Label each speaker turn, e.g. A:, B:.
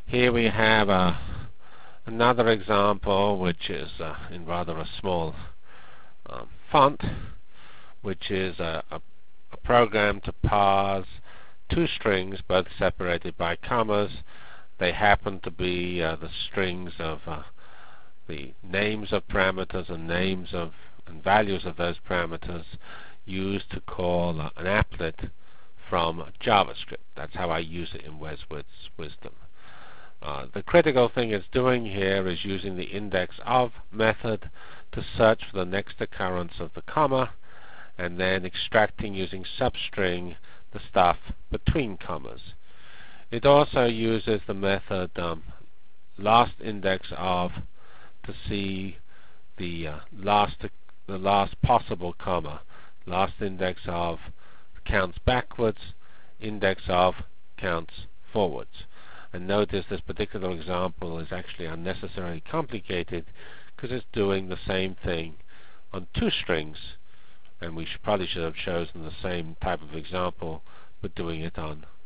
A: Here we have another example, which is in rather a small font, which is a program to parse two strings, both separated by commas. They happen to be the strings of the names of parameters and values of those parameters used to call an applet from JavaScript. That's how I use it in Westwood's Wisdom. The critical thing it's doing here is using the index_of method to search for the next occurrence of the comma, and then extracting using substring the stuff between commas. It also uses the method last index_of to see the last possible comma. Last index_of counts backwards, index_of counts forwards. And notice this particular example is actually unnecessarily complicated because it's doing the same thing on two strings, and we probably should have chosen the same type of example but doing it on